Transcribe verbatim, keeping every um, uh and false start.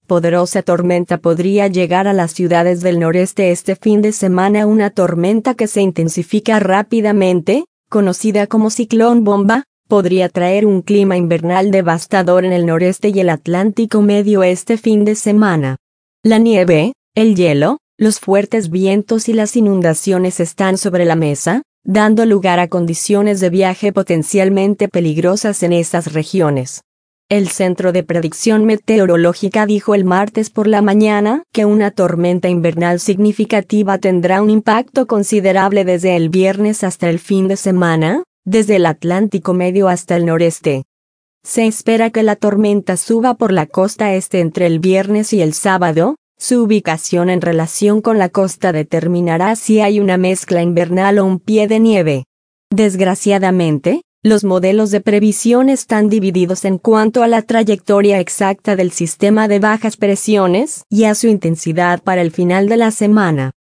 poderosa tormenta podría llegar a las ciudades del noreste este fin de semana. Una tormenta que se intensifica rápidamente, conocida como ciclón bomba, podría traer un clima invernal devastador en el noreste y el Atlántico Medio este fin de semana. La nieve, el hielo, los fuertes vientos y las inundaciones están sobre la mesa, dando lugar a condiciones de viaje potencialmente peligrosas en estas regiones. El Centro de Predicción Meteorológica dijo el martes por la mañana que una tormenta invernal significativa tendrá un impacto considerable desde el viernes hasta el fin de semana, desde el Atlántico Medio hasta el noreste. Se espera que la tormenta suba por la costa este entre el viernes y el sábado. Su ubicación en relación con la costa determinará si hay una mezcla invernal o un pie de nieve. Desgraciadamente, los modelos de previsión están divididos en cuanto a la trayectoria exacta del sistema de bajas presiones y a su intensidad para el final de la semana.